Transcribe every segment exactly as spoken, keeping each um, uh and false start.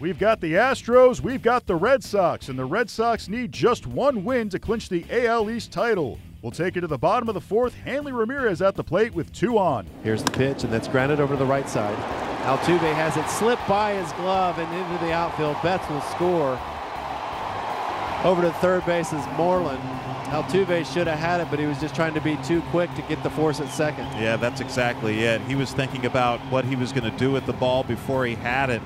We've got the Astros, we've got the Red Sox, and the Red Sox need just one win to clinch the A L East title. We'll take it to the bottom of the fourth. Hanley Ramirez at the plate with two on. Here's the pitch, and that's grounded over to the right side. Altuve has it slip by his glove and into the outfield. Betts will score. Over to third base is Moreland. Altuve should have had it, but he was just trying to be too quick to get the force at second. Yeah, that's exactly it. He was thinking about what he was going to do with the ball before he had it.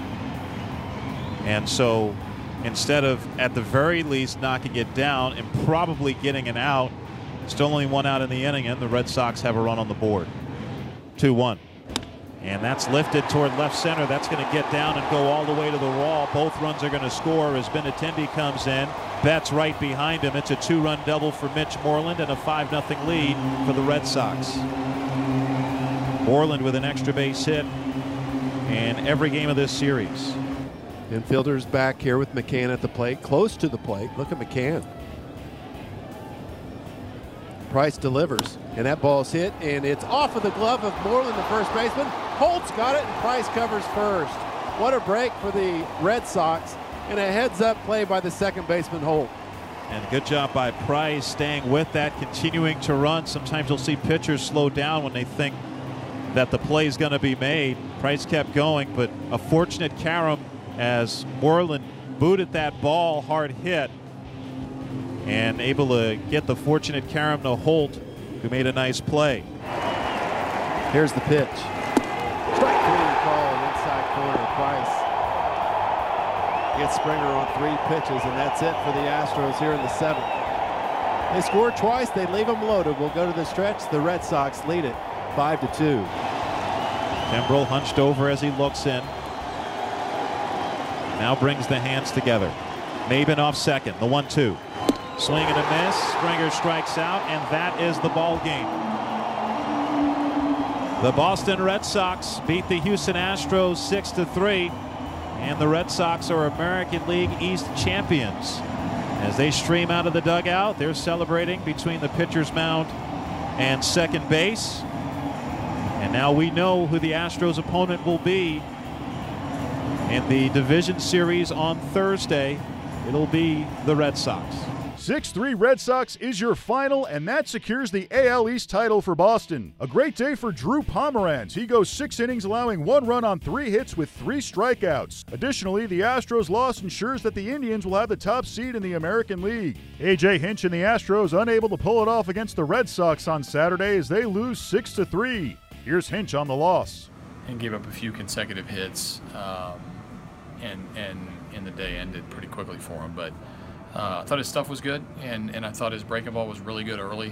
And so instead of, at the very least, knocking it down and probably getting an out, still only one out in the inning, and the Red Sox have a run on the board. two one. And that's lifted toward left center. That's going to get down and go all the way to the wall. Both runs are going to score as Benintendi comes in. Betts right behind him. It's a two-run double for Mitch Moreland and a five nothing lead for the Red Sox. Moreland with an extra base hit in every game of this series. Infielders back here with McCann at the plate, close to the plate. Look at McCann. Price delivers, and that ball's hit, and it's off of the glove of Moreland, the first baseman. Holt's got it, and Price covers first. What a break for the Red Sox, and a heads-up play by the second baseman, Holt. And good job by Price staying with that, continuing to run. Sometimes you'll see pitchers slow down when they think that the play is going to be made. Price kept going, but a fortunate carom as Moreland booted that ball, hard hit, and able to get the fortunate carom to Holt, who made a nice play. Here's the pitch. Strike three called inside corner. Price gets Springer on three pitches, and that's it for the Astros here in the seventh. They scored twice. They leave them loaded. We'll go to the stretch. The Red Sox lead it five to two. Kimbrel hunched over as he looks in. Now brings the hands together. Maben off second. The one two. Swing and a miss. Springer strikes out, and that is the ball game. The Boston Red Sox beat the Houston Astros six to three, and the Red Sox are American League East champions. As they stream out of the dugout, they're celebrating between the pitcher's mound and second base. And now we know who the Astros' opponent will be in the division series on Thursday. It'll be the Red Sox. six three Red Sox is your final, and that secures the A L East title for Boston. A great day for Drew Pomeranz. He goes six innings, allowing one run on three hits with three strikeouts. Additionally, the Astros' loss ensures that the Indians will have the top seed in the American League. A J Hinch and the Astros unable to pull it off against the Red Sox on Saturday as they lose six to three. Here's Hinch on the loss. And gave up a few consecutive hits, um, and, and, and the day ended pretty quickly for him. But Uh, I thought his stuff was good, and, and I thought his breaking ball was really good early.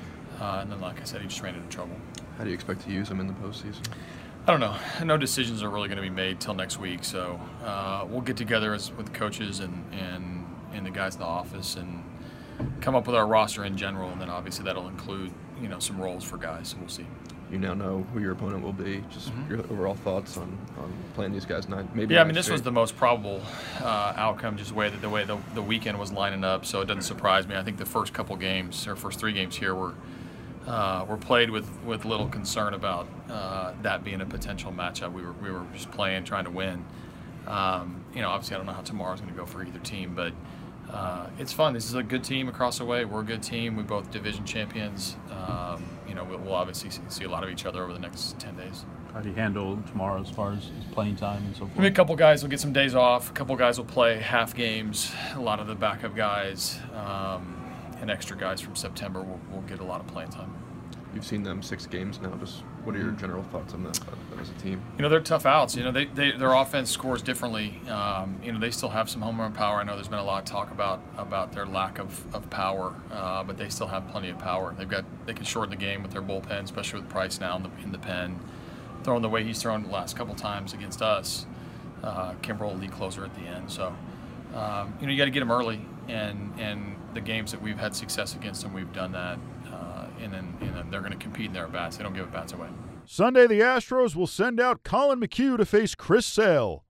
Uh, and then, like I said, he just ran into trouble. How do you expect to use him in the postseason? I don't know. No decisions are really going to be made till next week. So uh, we'll get together as with the coaches and, and, and the guys in the office and come up with our roster in general. And then obviously that'll include, you know, some roles for guys. So we'll see. You now know who your opponent will be. Just mm-hmm. your overall thoughts on, on playing these guys nine, maybe. Yeah, I mean, this straight. was the most probable uh, outcome, just the way that the way the, the weekend was lining up. So it doesn't surprise me. I think the first couple games, or first three games here, were uh, were played with, with little concern about uh, that being a potential matchup. We were we were just playing, trying to win. Um, you know, obviously, I don't know how tomorrow's going to go for either team, but uh, it's fun. This is a good team across the way. We're a good team. We're both division champions. Um, you know, we'll, we'll obviously see a lot of each other over the next ten days. How do you handle tomorrow as far as playing time and so forth? I mean, a couple guys will get some days off. A couple guys will play half games. A lot of the backup guys um, and extra guys from September will, will get a lot of playing time. You've seen them six games now. Just what are your general thoughts on that as a team? You know, they're tough outs. You know, they, they their offense scores differently. Um, you know, they still have some home run power. I know there's been a lot of talk about about their lack of, of power, uh, but they still have plenty of power. They've got they can shorten the game with their bullpen, especially with Price now in the, in the pen. Throwing the way he's thrown the last couple times against us, uh, Kimbrel will lead closer at the end. So, um, you know, you got to get them early, and and the games that we've had success against them, we've done that. And then, and then they're going to compete in their at-bats. They don't give at-bats away. Sunday, the Astros will send out Colin McHugh to face Chris Sale.